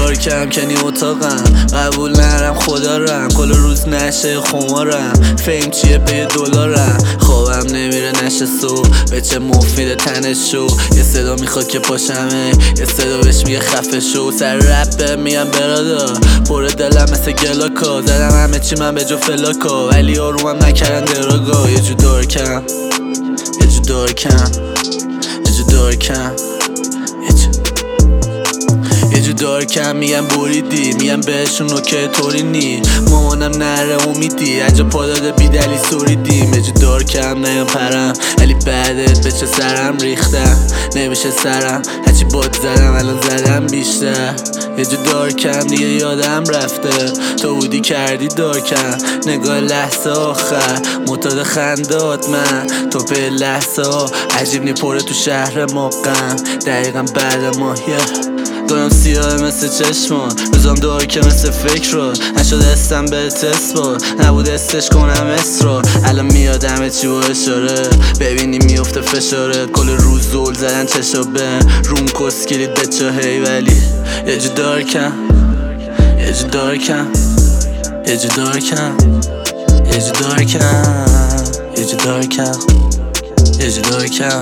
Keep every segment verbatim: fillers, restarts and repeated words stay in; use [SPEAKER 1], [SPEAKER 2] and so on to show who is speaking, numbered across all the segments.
[SPEAKER 1] دارکم کنی اتاقم، قبول نرم خدا رم، کل روز نشه خمارم، فیم چیه به دلارم، خوابم نمیره نشه سو، به چه مفیده تنشو، یه صدا میخواد که پاشمه، یه صدا بهش میگه خفه شو، سر رپ میگم برادا، پر دلم مثل گلاکا، زدم همه چی من به جو فلاکا، ولی آرومم نکردن دراگا، یه جو دارکم یه جو دارکم یه جو دارکم یه جو یه جو دارکم میگم بریدی، میگم بهشون اوکه طوری نی، مامانم نره امیدی، عجا پاداده بیدلی سوریدیم، یه جو دارکم نیم پرم، ولی بعدت به چه سرم ریختم، نمیشه سرم هرچی باد زدم الان زدم بیشتر، یه جو دارکم دیگه یادم رفته، تو بودی کردی دارکم، نگاه لحظه آخر معتاد خندات من، تو به لحظه ها عجیب نی پره تو شهر مقم، دقیقا بعد ماهیه دارم سیاه مثل چشمان، روزام دارکه مثل فکر رو، نشد استم به تست با، نبود استش کنم اسرا، الان میادمه چی با اشاره، ببینی میفته فشاره، کل روز زول زدن چشابه، روم کس کلید به چه هی، ولی یه جو دارکم یه جو دارکم یه جو دارکم یه جو دارکم یه جو دارکم یه جو دارکم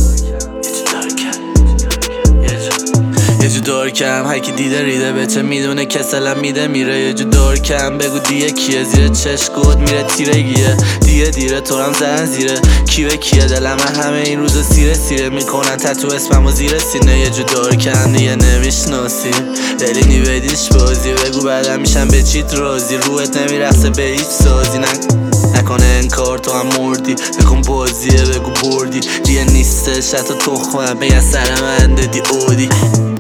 [SPEAKER 1] یه جو دارکم، هرکی دیده ریده به چه میدونه، کسلم میده میره، یه جو دارکم بگو دیگه کیه، زیر چشکت میره تیرگیه، دیگه دیره تو هم زن زیره، کی به کیه، دلم همه این روزا سیره سیره میکنن تتو اسممو زیر سینه، یه جو دارکم دیگه نمیشناسی، دلی نی بدیش بازی، بگو بعدم میشم به چیت راضی، روحت نمیرسه به هیچ سازی، نکنه انکار تو هم مردی، بکن بازیه بگو بردی، دیگه نیستش حتی تخمم بگن سرم اندادی اودی.